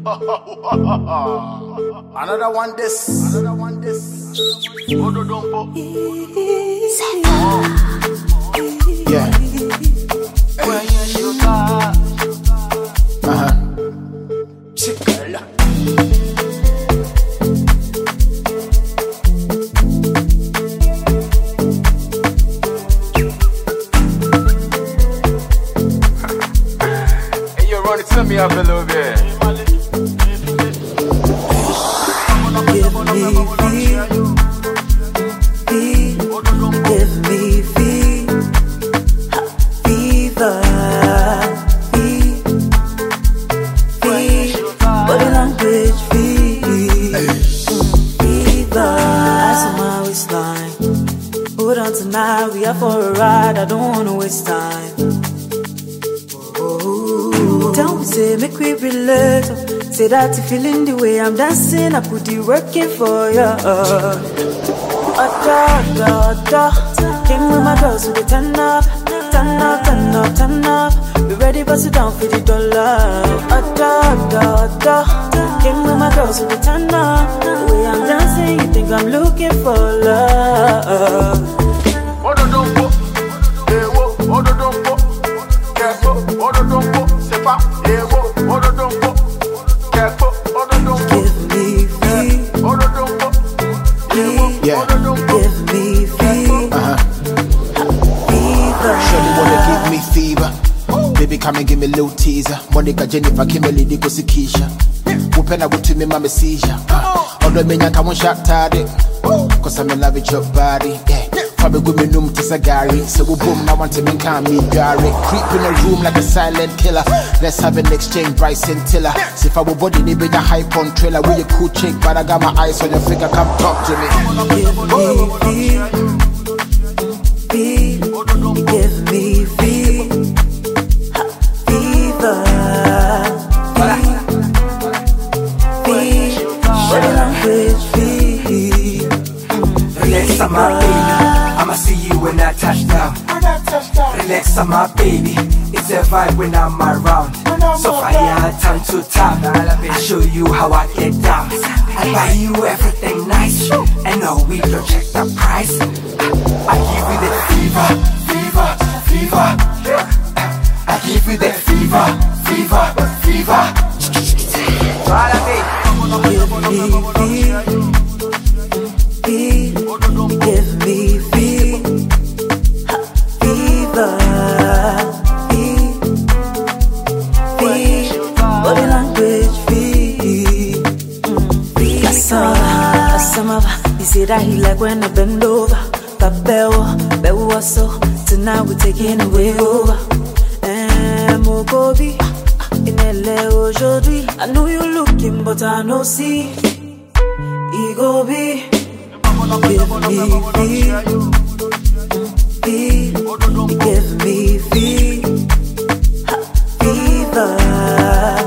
Another one this. Yeah. Chickala. Hey, you run it to me up a little bit. Give me fever, body language fever. Eyes on my waistline. Hold on tonight, we are for a ride. I don't wanna waste time. Oh, tell me, say, make we relate. Say that you feeling the way I'm dancing, I put the work in for you. Came with my girls with the turn up. We ready to sit down for the dollar. Came with my girls with the turn up. The way I'm dancing, you think I'm looking for love. Give me Yeah. give me fever. Surely wanna give me fever. Baby, come and give me a little teaser. Monica, Jennifer, Kimberly, Nico, Sikisha. Open up to me, mama seizure. Although me, I can't shut tardy. Cause I'm in love with your body. Yeah. Probably good me noom to Sagari. So we boom, now want to make me diary. Creep in a room like a silent killer. Let's have an exchange, Bryce and Tiller. See if I will body, need be a hype on trailer. We a cool chick, but I got my eyes on your figure. Come talk to me. Give me fever. Body language Relax, I'm my baby. I'ma see you when I touch down. Relax, I'm my baby. It's a vibe when I'm around. So fire, time to time. I show you how I get down. I buy you everything nice. And no, we don't check the price. I give you the fever. I give you the fever. Give me fever. Body language you say that he like when I bend over. Babel, so tonight we're taking away over. Mokobi, in LA aujourd'hui. I know you're looking, but I know see. Ego be. Give me fever.